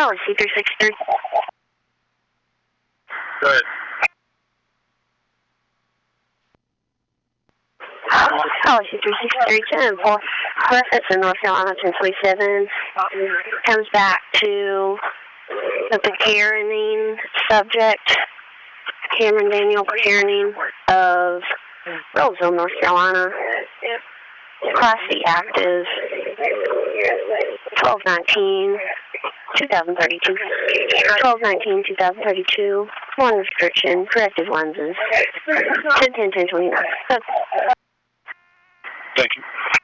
Policy 363. Go ahead. Policy 363, 10-4. Reference in North Carolina 1027. Comes back to the parenting subject. Cameron Daniel parenting of Roseville, North Carolina. Class C active. 12/19/2032. 12/19/2032. One restriction. Corrective lenses. 10/10/10/29. Thank you.